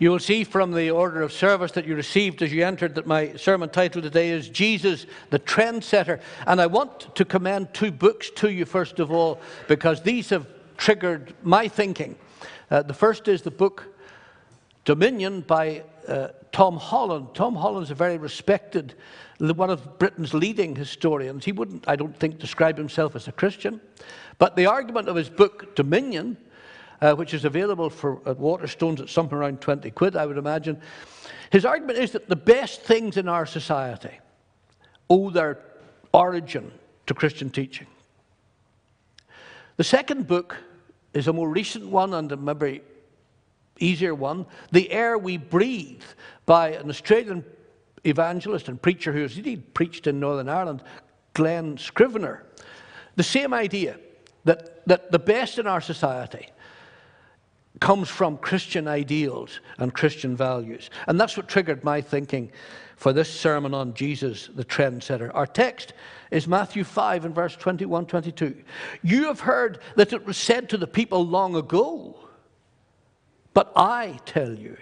You will see from the order of service that you received as you entered that my sermon title today is Jesus, the Trendsetter. And I want to commend two books to you, first of all, because these have triggered my thinking. The first is the book Dominion by Tom Holland. Tom Holland is a very respected, one of Britain's leading historians. He wouldn't, I don't think, describe himself as a Christian. But the argument of his book Dominion, which is available at Waterstones at something around 20 quid, I would imagine. His argument is that the best things in our society owe their origin to Christian teaching. The second book is a more recent one and a maybe easier one, The Air We Breathe, by an Australian evangelist and preacher who has indeed preached in Northern Ireland, Glen Scrivener. The same idea, that the best in our society comes from Christian ideals and Christian values. And that's what triggered my thinking for this sermon on Jesus, the Trendsetter. Our text is Matthew 5 and verse 21, 22. You have heard that it was said to the people long ago, but I tell you.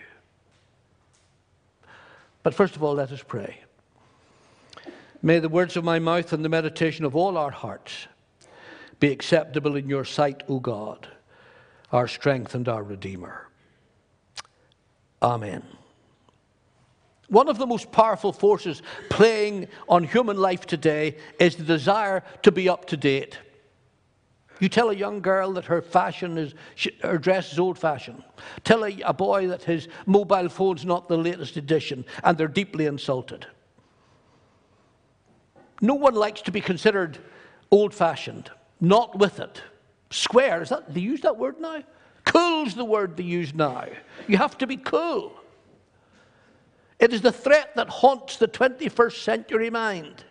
But first of all, let us pray. May the words of my mouth and the meditation of all our hearts be acceptable in your sight, O God, our strength and our Redeemer. Amen. One of the most powerful forces playing on human life today is the desire to be up to date. You tell a young girl that her dress is old-fashioned. Tell a boy that his mobile phone's not the latest edition, and they're deeply insulted. No one likes to be considered old-fashioned, not with it. Square, they use that word now? Cool's the word they use now. You have to be cool. It is the threat that haunts the 21st century mind.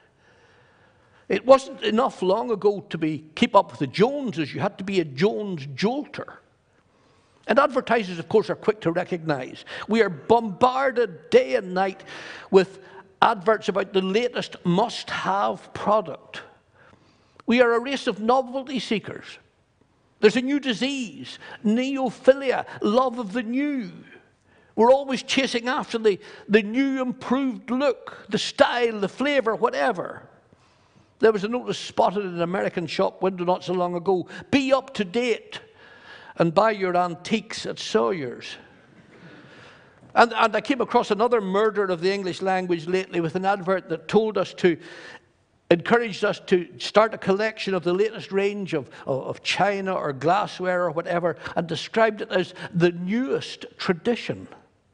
It wasn't enough long ago to keep up with the Joneses. You had to be a Jones jolter. And advertisers, of course, are quick to recognize. We are bombarded day and night with adverts about the latest must-have product. We are a race of novelty seekers. There's a new disease, neophilia, love of the new. We're always chasing after the new improved look, the style, the flavor, whatever. There was a notice spotted in an American shop window not so long ago. Be up to date and buy your antiques at Sawyer's. And I came across another murder of the English language lately with an advert that encouraged us to start a collection of the latest range of china or glassware or whatever, and described it as the newest tradition.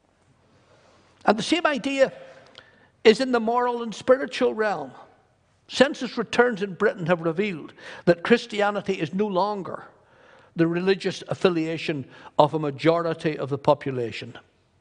And the same idea is in the moral and spiritual realm. Census returns in Britain have revealed that Christianity is no longer the religious affiliation of a majority of the population.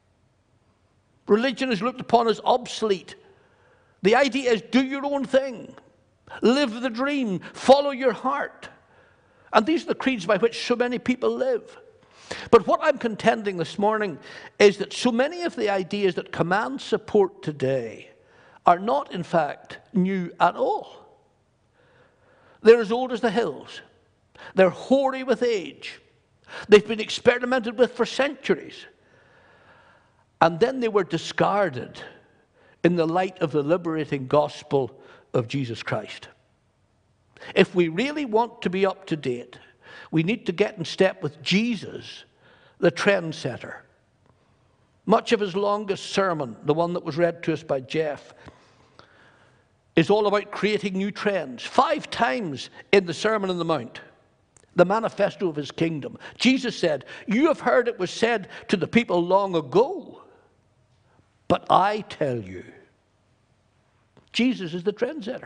Religion is looked upon as obsolete. The idea is do your own thing. Live the dream. Follow your heart. And these are the creeds by which so many people live. But what I'm contending this morning is that so many of the ideas that command support today are not, in fact, new at all. They're as old as the hills. They're hoary with age. They've been experimented with for centuries. And then they were discarded in the light of the liberating gospel of Jesus Christ. If we really want to be up to date, we need to get in step with Jesus, the Trendsetter. Much of his longest sermon, the one that was read to us by Jeff, is all about creating new trends. 5 times in the Sermon on the Mount, the manifesto of his kingdom, Jesus said, you have heard it was said to the people long ago, but I tell you. Jesus is the trendsetter.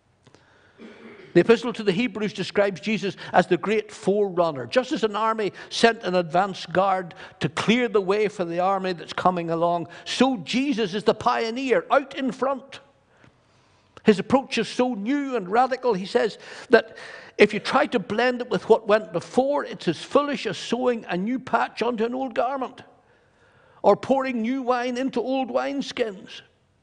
The Epistle to the Hebrews describes Jesus as the great forerunner. Just as an army sent an advance guard to clear the way for the army that's coming along, so Jesus is the pioneer out in front. His approach is so new and radical, he says, that if you try to blend it with what went before, it's as foolish as sewing a new patch onto an old garment or pouring new wine into old wineskins.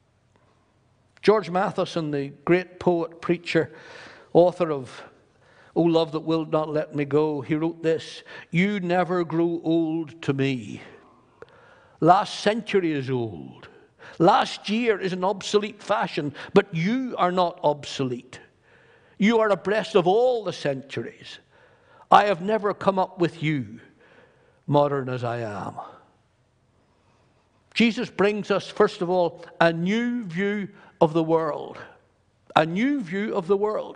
George Matheson, the great poet, preacher, author of O Love That Will Not Let Me Go, he wrote this: you never grow old to me. Last century is old. Last year is an obsolete fashion, but you are not obsolete. You are abreast of all the centuries. I have never come up with you, modern as I am. Jesus brings us, first of all, a new view of the world. A new view of the world.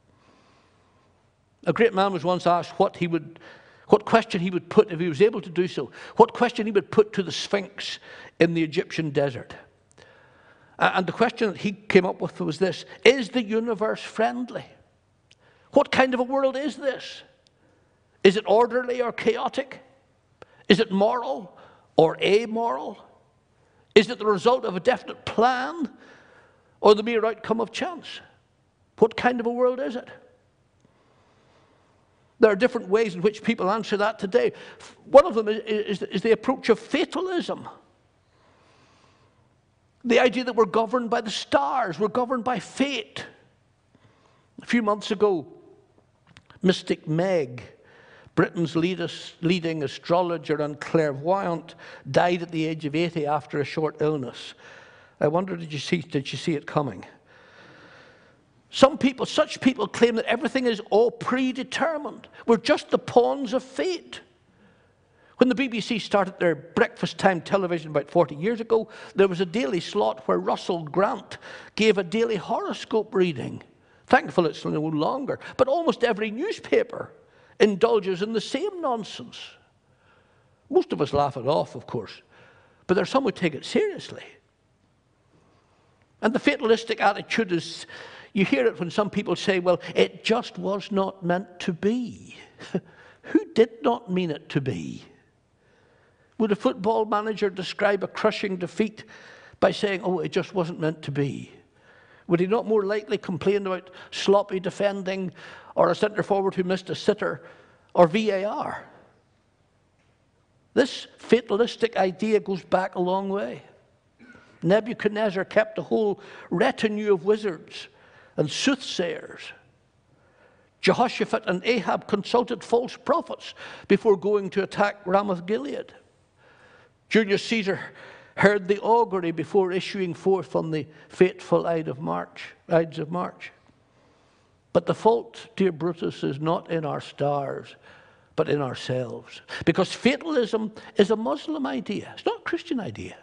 A great man was once asked what question he would put, if he was able to do so, what question he would put to the Sphinx in the Egyptian desert. And the question that he came up with was this: is the universe friendly? What kind of a world is this? Is it orderly or chaotic? Is it moral or amoral? Is it the result of a definite plan or the mere outcome of chance? What kind of a world is it? There are different ways in which people answer that today. One of them is the approach of fatalism. The idea that we're governed by the stars, we're governed by fate. A few months ago, Mystic Meg, Britain's leading astrologer and clairvoyant, died at the age of 80 after a short illness. I wonder, did you see it coming? Such people claim that everything is all predetermined. We're just the pawns of fate. When the BBC started their breakfast time television about 40 years ago, there was a daily slot where Russell Grant gave a daily horoscope reading. Thankfully it's no longer. But almost every newspaper indulges in the same nonsense. Most of us laugh it off, of course, but there are some who take it seriously. And the fatalistic attitude is, you hear it when some people say, well, it just was not meant to be. Who did not mean it to be? Would a football manager describe a crushing defeat by saying, oh, it just wasn't meant to be? Would he not more likely complain about sloppy defending or a centre forward who missed a sitter or VAR? This fatalistic idea goes back a long way. Nebuchadnezzar kept a whole retinue of wizards and soothsayers. Jehoshaphat and Ahab consulted false prophets before going to attack Ramoth Gilead. Julius Caesar heard the augury before issuing forth on the fateful Ides of March. But the fault, dear Brutus, is not in our stars, but in ourselves. Because fatalism is a Muslim idea. It's not a Christian idea.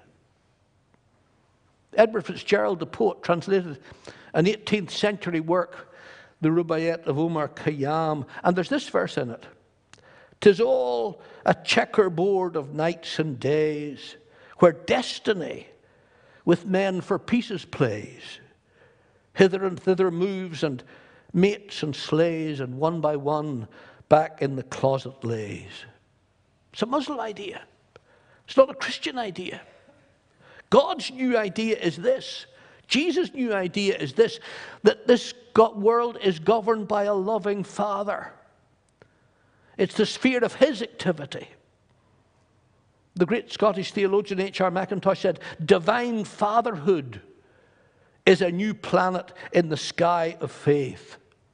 Edward Fitzgerald, the poet, translated an 18th century work, the Rubaiyat of Omar Khayyam, and there's this verse in it. "'Tis all a checkerboard of nights and days, where destiny with men for pieces plays, hither and thither moves, and mates and slays, and one by one back in the closet lays." It's a Muslim idea. It's not a Christian idea. God's new idea is this. Jesus' new idea is this, that this world is governed by a loving Father. It's the sphere of his activity. The great Scottish theologian H.R. Mackintosh said, divine fatherhood is a new planet in the sky of faith.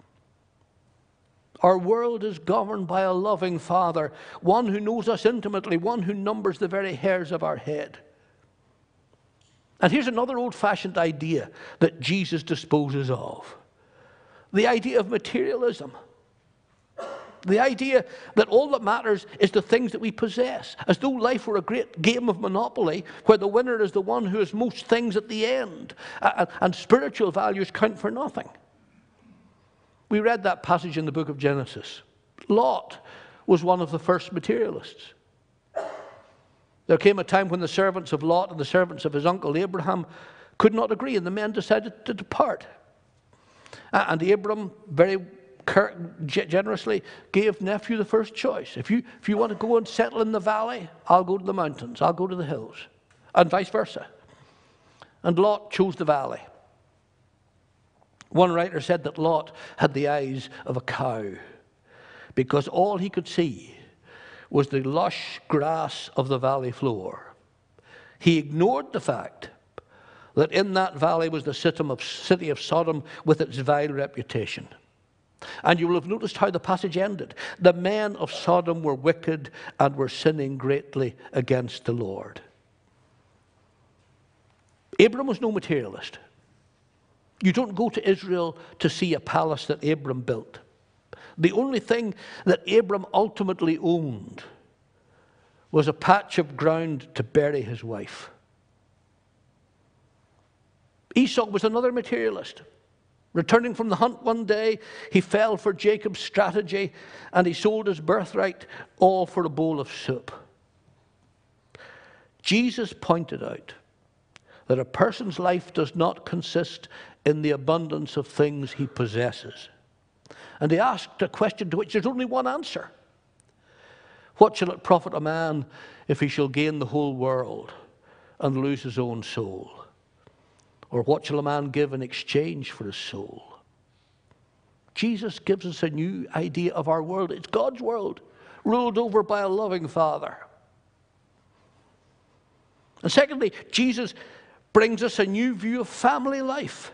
Our world is governed by a loving Father, one who knows us intimately, one who numbers the very hairs of our head. And here's another old-fashioned idea that Jesus disposes of. The idea of materialism. The idea that all that matters is the things that we possess, as though life were a great game of Monopoly where the winner is the one who has most things at the end, and spiritual values count for nothing. We read that passage in the book of Genesis. Lot was one of the first materialists. There came a time when the servants of Lot and the servants of his uncle Abraham could not agree, and the men decided to depart. And Abram very generously gave nephew the first choice. If you want to go and settle in the valley, I'll go to the mountains, I'll go to the hills, and vice versa. And Lot chose the valley. One writer said that Lot had the eyes of a cow because all he could see was the lush grass of the valley floor. He ignored the fact that in that valley was the city of Sodom with its vile reputation. And you will have noticed how the passage ended. The men of Sodom were wicked and were sinning greatly against the Lord. Abram was no materialist. You don't go to Israel to see a palace that Abram built. The only thing that Abram ultimately owned was a patch of ground to bury his wife. Esau was another materialist. Returning from the hunt one day, he fell for Jacob's strategy and he sold his birthright, all for a bowl of soup. Jesus pointed out that a person's life does not consist in the abundance of things he possesses. And he asked a question to which there's only one answer. What shall it profit a man if he shall gain the whole world and lose his own soul? Or what shall a man give in exchange for his soul? Jesus gives us a new idea of our world. It's God's world, ruled over by a loving Father. And secondly, Jesus brings us a new view of family life.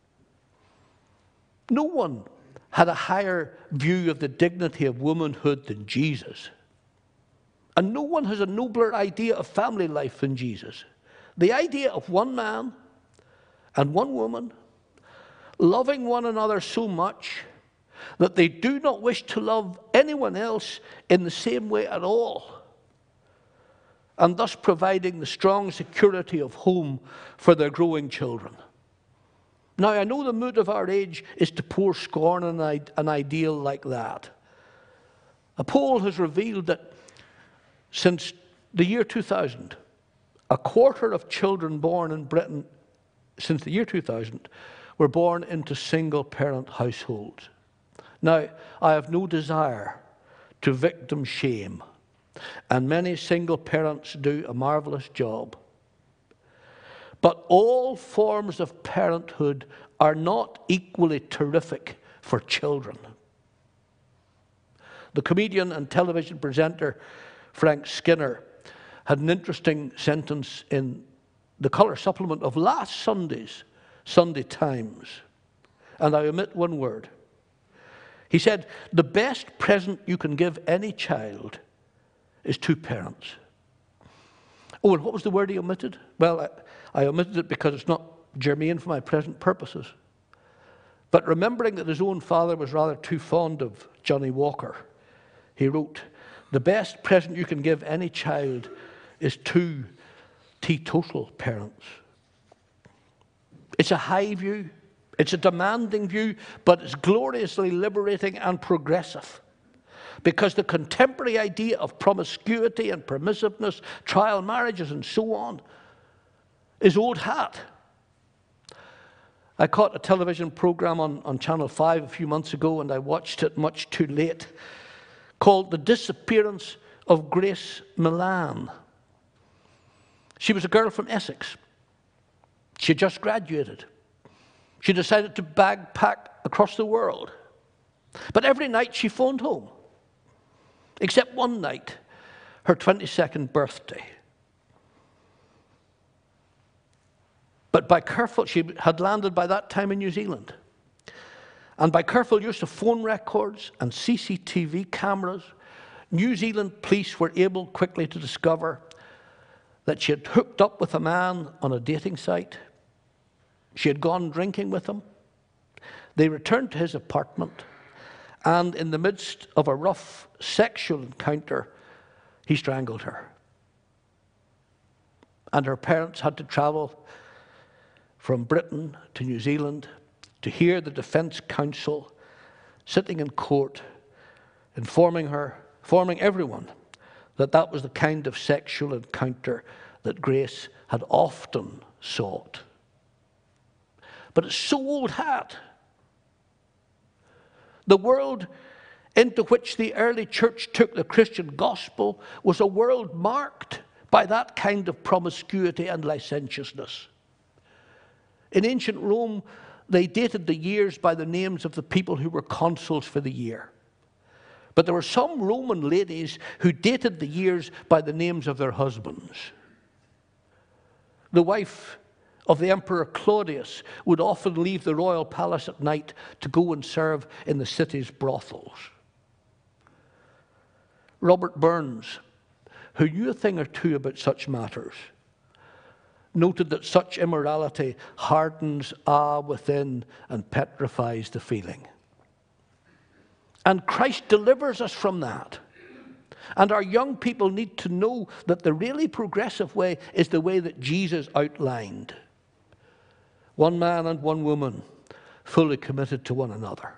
No one had a higher view of the dignity of womanhood than Jesus. And no one has a nobler idea of family life than Jesus. The idea of one man and one woman loving one another so much that they do not wish to love anyone else in the same way at all, and thus providing the strong security of home for their growing children. Now, I know the mood of our age is to pour scorn on an ideal like that. A poll has revealed that since the year 2000, a quarter of children born in Britain since the year 2000 were born into single-parent households. Now, I have no desire to victim shame, and many single parents do a marvelous job. But all forms of parenthood are not equally terrific for children. The comedian and television presenter Frank Skinner had an interesting sentence in the colour supplement of last Sunday's Sunday Times, and I omit one word. He said, "The best present you can give any child is two parents." Oh, and what was the word he omitted? Well, I omitted it because it's not germane for my present purposes. But remembering that his own father was rather too fond of Johnny Walker, he wrote, "The best present you can give any child is two teetotal parents." It's a high view, it's a demanding view, but it's gloriously liberating and progressive. Because the contemporary idea of promiscuity and permissiveness, trial marriages and so on, is old hat. I caught a television program on Channel 5 a few months ago, and I watched it much too late, called The Disappearance of Grace Milan. She was a girl from Essex. She had just graduated. She decided to backpack across the world. But every night she phoned home. Except one night, her 22nd birthday. But she had landed by that time in New Zealand. And by careful use of phone records and CCTV cameras, New Zealand police were able quickly to discover that she had hooked up with a man on a dating site. She had gone drinking with him. They returned to his apartment, and in the midst of a rough sexual encounter, he strangled her. And her parents had to travel from Britain to New Zealand to hear the defense counsel sitting in court informing everyone that that was the kind of sexual encounter that Grace had often sought. But it's so old hat. The world into which the early church took the Christian gospel was a world marked by that kind of promiscuity and licentiousness. In ancient Rome, they dated the years by the names of the people who were consuls for the year. But there were some Roman ladies who dated the years by the names of their husbands. The wife of the Emperor Claudius would often leave the royal palace at night to go and serve in the city's brothels. Robert Burns, who knew a thing or two about such matters, noted that such immorality hardens within and petrifies the feeling. And Christ delivers us from that. And our young people need to know that the really progressive way is the way that Jesus outlined. One man and one woman, fully committed to one another.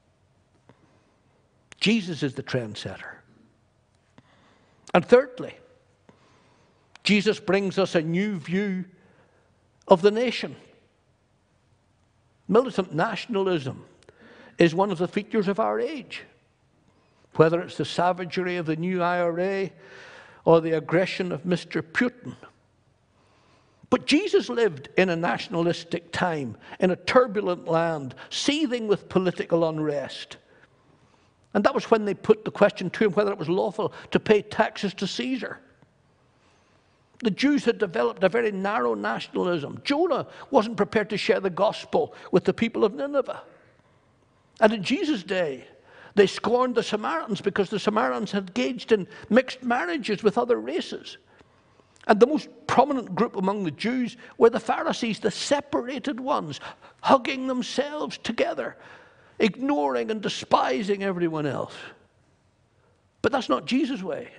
Jesus is the trendsetter. And thirdly, Jesus brings us a new view of the nation. Militant nationalism is one of the features of our age. Whether it's the savagery of the new IRA or the aggression of Mr. Putin. But Jesus lived in a nationalistic time, in a turbulent land, seething with political unrest. And that was when they put the question to him whether it was lawful to pay taxes to Caesar. The Jews had developed a very narrow nationalism. Jonah wasn't prepared to share the gospel with the people of Nineveh. And in Jesus' day, they scorned the Samaritans because the Samaritans had engaged in mixed marriages with other races. And the most prominent group among the Jews were the Pharisees, the separated ones, hugging themselves together, ignoring and despising everyone else. But that's not Jesus' way.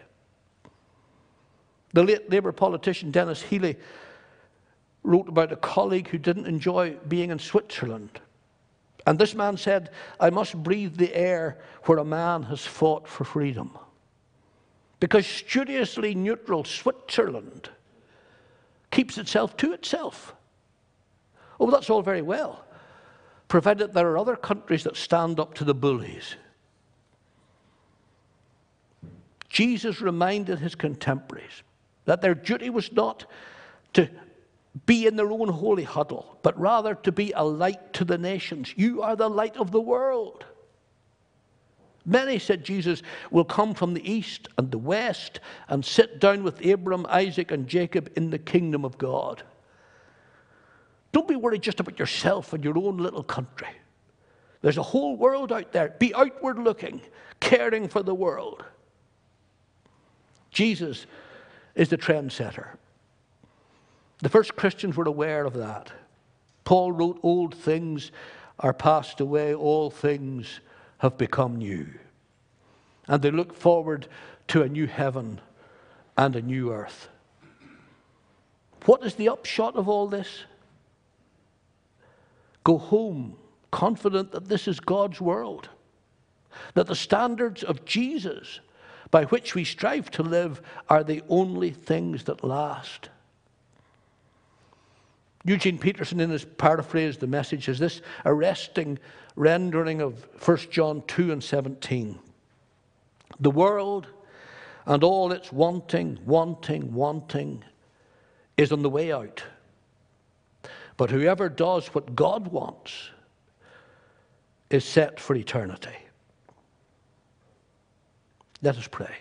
The late Labour politician Dennis Healy wrote about a colleague who didn't enjoy being in Switzerland. And this man said, "I must breathe the air where a man has fought for freedom." Because studiously neutral Switzerland keeps itself to itself. Oh, that's all very well, provided there are other countries that stand up to the bullies. Jesus reminded his contemporaries that their duty was not to be in their own holy huddle, but rather to be a light to the nations. You are the light of the world. Many, said Jesus, will come from the east and the west and sit down with Abraham, Isaac, and Jacob in the kingdom of God. Don't be worried just about yourself and your own little country. There's a whole world out there. Be outward looking, caring for the world. Jesus is the trendsetter. The first Christians were aware of that. Paul wrote, "Old things are passed away, all things have become new." And they look forward to a new heaven and a new earth. What is the upshot of all this? Go home confident that this is God's world, that the standards of Jesus by which we strive to live are the only things that last. Eugene Peterson, in his paraphrase, the message, has this arresting rendering of 1 John 2 and 17. The world and all its wanting is on the way out. But whoever does what God wants is set for eternity. Let us pray.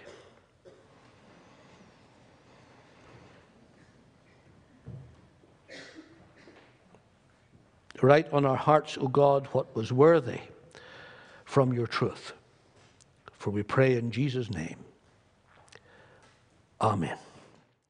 Write on our hearts, O God, what was worthy from your truth. For we pray in Jesus' name. Amen.